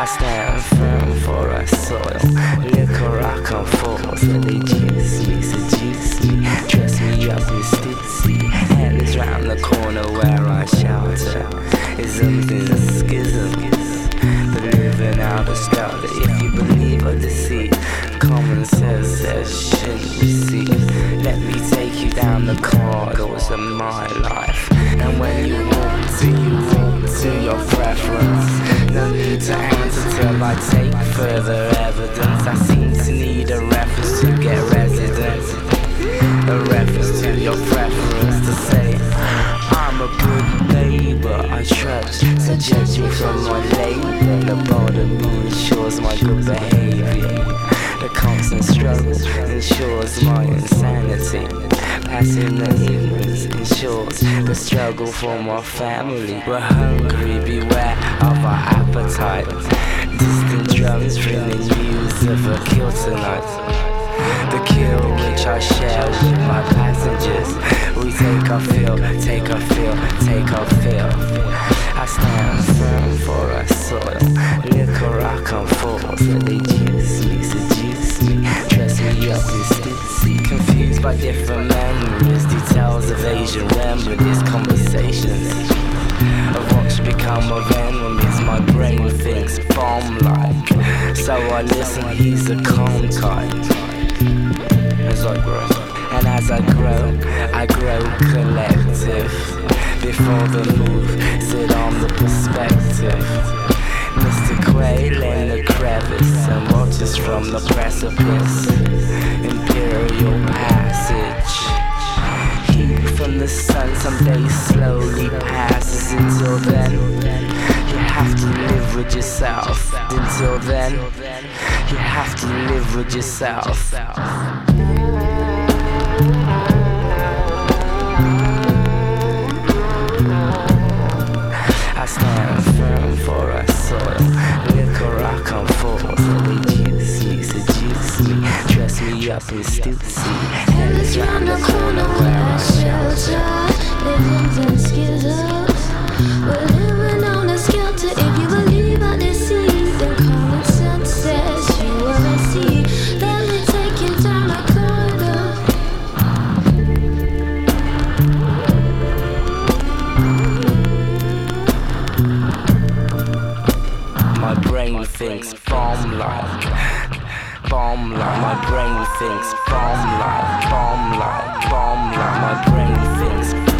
I stand firm for a soil. Liquor I come forth, they juice me, seduce me, dress me up in stitsy. Hell is round the corner where I shelter. Isms is a schism, the living out of skelter. If you believe or deceit, common sense says shouldn't receive. Let me take you down the corridors of my life. And when you walk to your preference. No need to answer till I take further evidence. I seem to need a reference to get residence. A reference to your preference to say I'm a good neighbor. I trust to judge me from my labor. The border me ensures my good behavior. The constant struggle ensures my insanity. Passing the ignorance ensures the struggle for my family. We're hungry, beware of our appetite. Distant drums bringing news of a kill tonight. The kill which I share with my passengers. We take our fill, take our fill, take our fill. I stand firm for a soil. Liquor I come forth, they juice me, seduce me, dress me up in stitsy. Confused by different memories, details of Asian remedies, conversations of what's become of enemies. My brain thinks bomb-like, so I listen, he's a calm type. As I grow, and as I grow collective. Before the move, sit on the perspective. Mr. Quail in the crevice and watches from the precipice. Imperial passage. Heat from the sun someday slowly passes. Until then, you have to live with yourself. Until then, you have to live with yourself. I stand firm for a soil. Liquor I come forth, they juice me, seduce me, dress me up in stitsy. Hell is round the corner where I shelter. Living in schisms, we're living on a skelter. If you believe I deceive, then common sense says you are a sea. Let me take you down a corridor. My brain thinks bomb-like. My brain thinks bomb-like. My brain thinks